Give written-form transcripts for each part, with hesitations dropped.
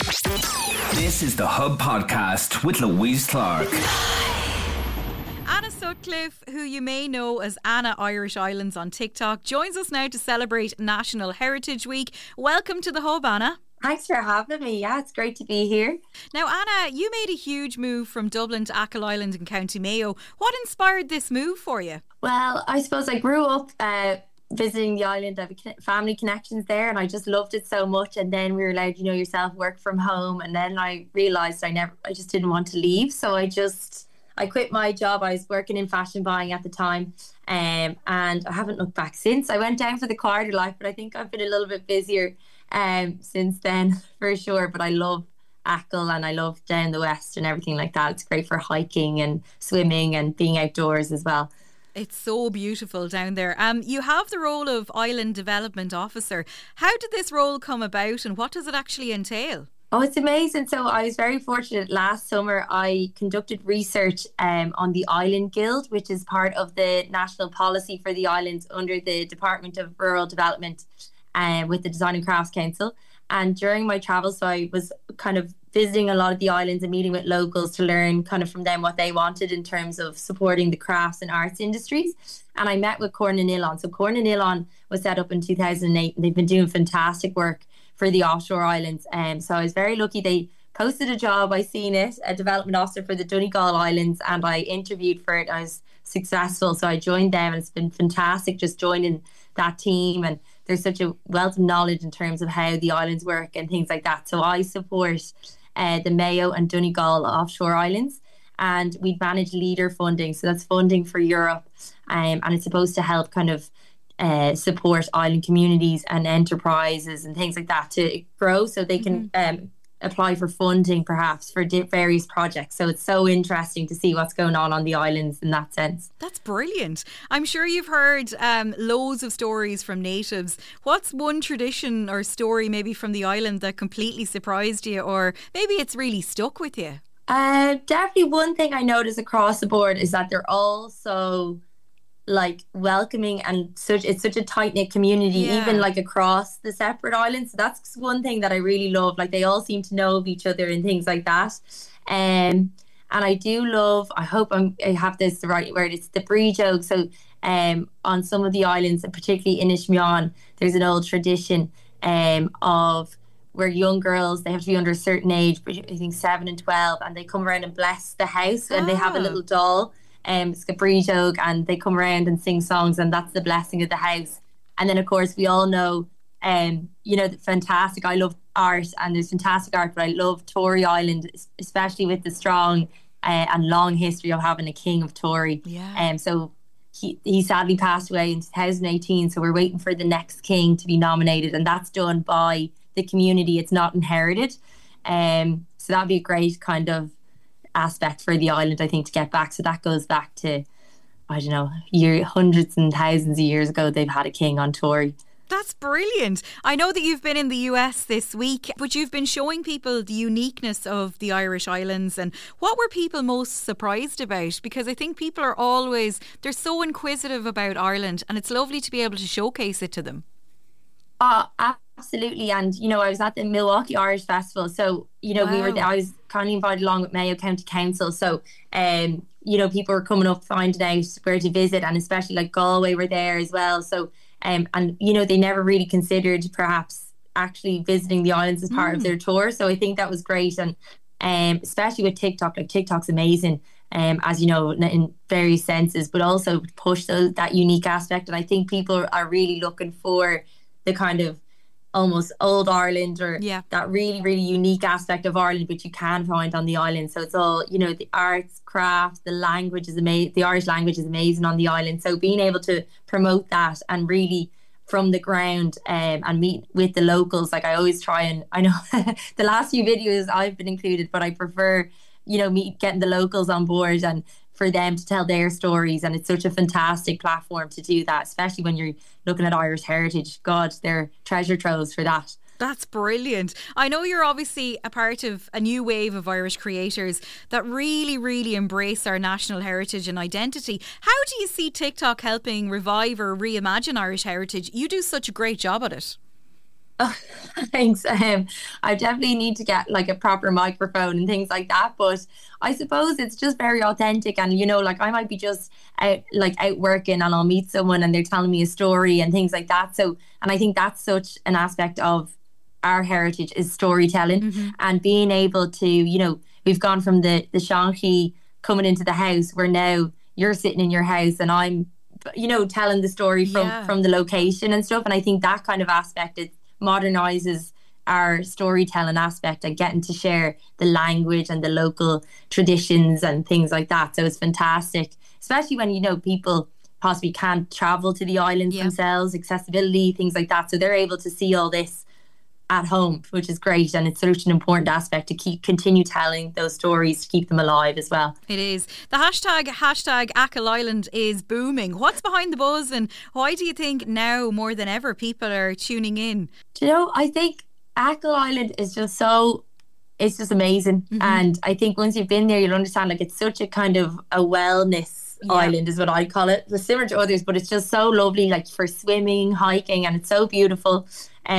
This is the Hub Podcast with Louise Clark. Anna Sutcliffe, who you may know as Anna Irish Islands on TikTok, joins us now to celebrate National Heritage Week. Welcome to the Hub, Anna. Thanks for having me. Yeah, it's great to be here. Now, Anna, you made a huge move from Dublin to Achill Island in County Mayo. What inspired this move for you? Well, I suppose I grew up visiting the island. I have family connections there, and I just loved it so much. And then we were allowed, yourself work from home. And then I realised I just didn't want to leave. So I quit my job. I was working in fashion buying at the time, and I haven't looked back since. I went down for the quieter life, but I think I've been a little bit busier since then for sure. But I love Achill and I love down the west and everything like that. It's great for hiking and swimming and being outdoors as well. It's so beautiful down there. You have the role of Island Development Officer. How did this role come about and what does it actually entail? Oh, it's amazing. So I was very fortunate. Last summer, I conducted research on the Island Guild, which is part of the national policy for the islands under the Department of Rural Development with the Design and Crafts Council. And during my travels, so I was kind of visiting a lot of the islands and meeting with locals to learn kind of from them what they wanted in terms of supporting the crafts and arts industries. And I met with Corn na nGileán. So Corn na nGileán was set up in 2008 and they've been doing fantastic work for the offshore islands. So I was very lucky. They posted a job, I seen it, a development officer for the Donegal Islands, and I interviewed for it. I was successful, so I joined them, and it's been fantastic just joining that team. And there's such a wealth of knowledge in terms of how the islands work and things like that. So I support the Mayo and Donegal offshore islands, and we manage leader funding. So that's funding for Europe, and it's supposed to help kind of support island communities and enterprises and things like that to grow so they can apply for funding perhaps for various projects. So it's so interesting to see what's going on the islands in that sense. That's brilliant. I'm sure you've heard loads of stories from natives. What's one tradition or story maybe from the island that completely surprised you, or maybe it's really stuck with you? Definitely one thing I notice across the board is that they're all so welcoming, and it's such a tight-knit community, even across the separate islands. So that's one thing that I really love. They all seem to know of each other and things like that. And I do love, I hope I have this the right word, it's the brí joke. So on some of the islands, and particularly in Ismeon, there's an old tradition of where young girls, they have to be under a certain age, I think 7 and 12, and they come around and bless the house, and they have a little doll. It's a brí joke, and they come around and sing songs, and that's the blessing of the house. And then of course we all know fantastic, I love art, and there's fantastic art, but I love Tory Island, especially with the strong and long history of having a king of Tory. So he sadly passed away in 2018, so we're waiting for the next king to be nominated, and that's done by the community. It's not inherited. So that'd be a great kind of aspect for the island, I think, to get back. So that goes back to, I don't know, hundreds and thousands of years ago they've had a king on Tory. That's brilliant. I know that you've been in the US this week, but you've been showing people the uniqueness of the Irish Islands. And what were people most surprised about? Because I think people are they're so inquisitive about Ireland, and it's lovely to be able to showcase it to them. Absolutely. And I was at the Milwaukee Irish Festival, so we were there. I was kindly invited along with Mayo County Council, so people were coming up finding out where to visit, and especially Galway were there as well. So and they never really considered perhaps actually visiting the islands as part of their tour. So I think that was great, and especially with TikTok. TikTok's amazing, as you know, in various senses, but also push that unique aspect. And I think people are really looking for the kind of almost old Ireland, or that really, really unique aspect of Ireland, which you can find on the island. So it's all, the arts, craft, the language is amazing. The Irish language is amazing on the island. So being able to promote that and really from the ground and meet with the locals, I always try, and I know the last few videos I've been included, but I prefer, getting the locals on board and for them to tell their stories. And it's such a fantastic platform to do that, especially when you're looking at Irish heritage. God, they're treasure troves for that. That's brilliant. I know you're obviously a part of a new wave of Irish creators that really, really embrace our national heritage and identity. How do you see TikTok helping revive or reimagine Irish heritage? You do such a great job at it. Oh, thanks. I definitely need to get like a proper microphone and things like that. But I suppose it's just very authentic. And, like I might be just out working and I'll meet someone and they're telling me a story and things like that. So, and I think that's such an aspect of our heritage is storytelling and being able to, we've gone from the Shanghi coming into the house where now you're sitting in your house and I'm, telling the story from the location and stuff. And I think that kind of aspect, it modernizes our storytelling aspect and getting to share the language and the local traditions and things like that. So it's fantastic, especially when, people possibly can't travel to the islands themselves, accessibility, things like that. So they're able to see all this at home, which is great, and it's such an important aspect to continue telling those stories to keep them alive as well. It is. The hashtag Achill Island is booming. What's behind the buzz, and why do you think now more than ever people are tuning in? I think Achill Island is just it's just amazing, and I think once you've been there you'll understand like it's such a kind of a wellness island is what I call it. It's similar to others, but it's just so lovely, like for swimming, hiking, and it's so beautiful.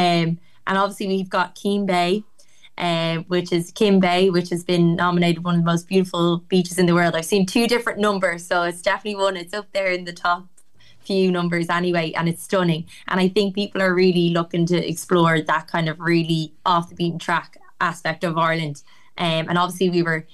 And obviously we've got Keem Bay, which has been nominated one of the most beautiful beaches in the world. I've seen 2 different numbers, so it's definitely one. It's up there in the top few numbers anyway, and it's stunning. And I think people are really looking to explore that kind of really off the beaten track aspect of Ireland. And obviously we were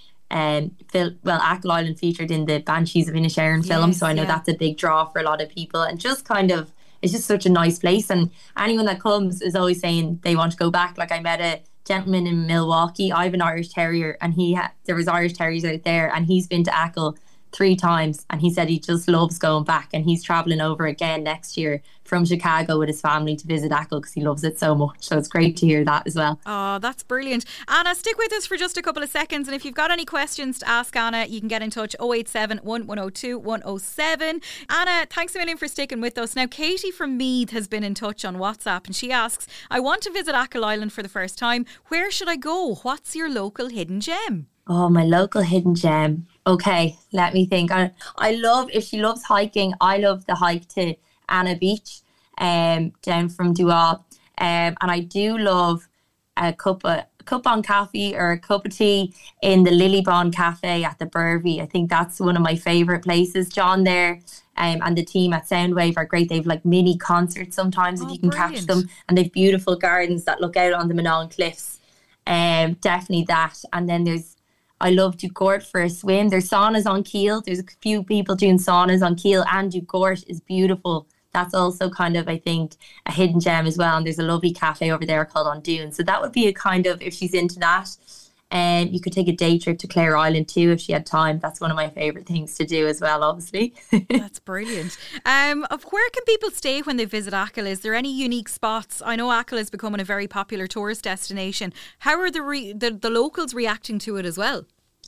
Achill Island featured in the Banshees of Inisherin film, so I know that's a big draw for a lot of people, and just kind of it's just such a nice place, and anyone that comes is always saying they want to go back. Like I met a gentleman in Milwaukee. I have an Irish Terrier, and there was Irish Terriers out there, and he's been to Achill 3 times, and he said he just loves going back, and he's travelling over again next year from Chicago with his family to visit Achill because he loves it so much. So it's great to hear that as well. Oh, that's brilliant. Anna, stick with us for just a couple of seconds, and if you've got any questions to ask Anna, you can get in touch 087 1102 107. Anna, thanks a million for sticking with us. Now, Katie from Meath has been in touch on WhatsApp, and she asks, I want to visit Achill Island for the first time. Where should I go? What's your local hidden gem? Oh, my local hidden gem. Okay, let me think. I love, if she loves hiking, I love the hike to Anna Beach down from Dua. And I do love a cup on coffee or a cup of tea in the Lilybond Cafe at the Burvey. I think that's one of my favourite places. John there and the team at Soundwave are great. They've like mini concerts sometimes if you can catch them. And they've beautiful gardens that look out on the Manon Cliffs. Definitely that. And then I love Dugort for a swim. There's saunas on Keel. There's a few people doing saunas on Keel, and Dugort is beautiful. That's also kind of, I think, a hidden gem as well. And there's a lovely cafe over there called On Dune. So that would be a kind of, if she's into that, you could take a day trip to Clare Island too if she had time. That's one of my favourite things to do as well, obviously. That's brilliant. Where can people stay when they visit Achill? Is there any unique spots? I know Achill is becoming a very popular tourist destination. How are the locals reacting to it as well?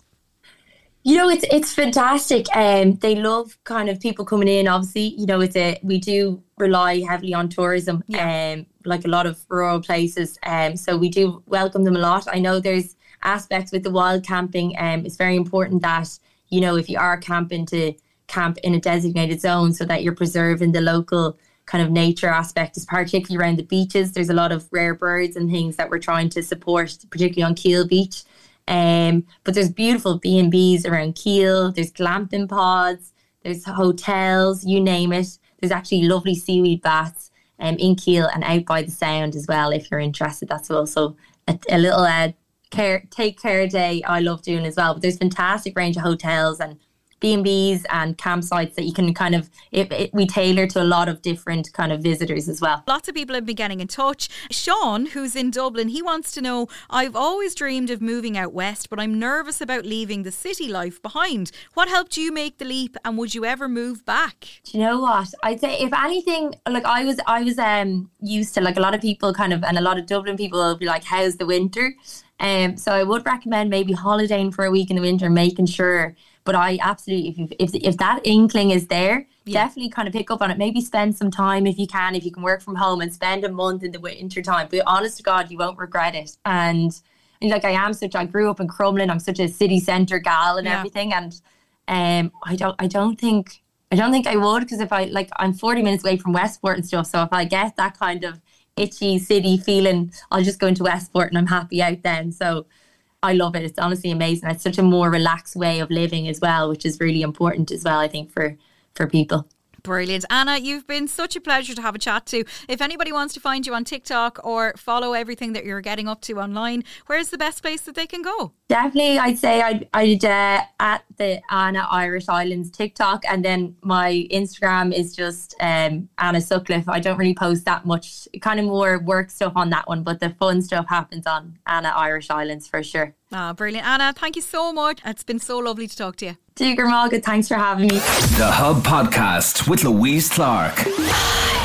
It's fantastic. They love kind of people coming in. Obviously, we do rely heavily on tourism, like a lot of rural places. So we do welcome them a lot. I know there's aspects with the wild camping. It's very important that, if you are camping, to camp in a designated zone so that you're preserving the local kind of nature aspect, particularly around the beaches. There's a lot of rare birds and things that we're trying to support, particularly on Keel Beach. But there's beautiful B&Bs around Keel. There's glamping pods. There's hotels, you name it. There's actually lovely seaweed baths in Keel and out by the Sound as well, if you're interested. That's also a little take care day I love doing as well. But there's fantastic range of hotels and B&Bs and campsites that you can kind of, we tailor to a lot of different kind of visitors as well. Lots of people have been getting in touch. Sean, who's in Dublin, he wants to know, I've always dreamed of moving out west, but I'm nervous about leaving the city life behind. What helped you make the leap, and would you ever move back? Do you know what? I'd say if anything, like I was used to, like a lot of people kind of, and a lot of Dublin people will be like, how's the winter? So I would recommend maybe holidaying for a week in the winter, making sure. But I absolutely, if that inkling is there, definitely kind of pick up on it. Maybe spend some time if you can work from home, and spend a month in the winter time. But honest to God, you won't regret it. And like I grew up in Crumlin. I'm such a city centre gal and everything. And I don't think I would, because if I'm 40 minutes away from Westport and stuff. So if I get that kind of itchy city feeling. I'll just go into Westport and I'm happy out then. So I love it. It's honestly amazing. It's such a more relaxed way of living as well, which is really important as well, I think, for people. Brilliant. Anna, you've been such a pleasure to have a chat to. If anybody wants to find you on TikTok or follow everything that you're getting up to online, where's the best place that they can go? Definitely, I'd say I'd at the Anna Irish Islands TikTok, and then my Instagram is just Anna Sutcliffe. I don't really post that much, kind of more work stuff on that one, but the fun stuff happens on Anna Irish Islands for sure. Brilliant. Anna, thank you so much. It's been so lovely to talk to you. Tigger Margaret, thanks for having me. The Hub Podcast with Louise Clark.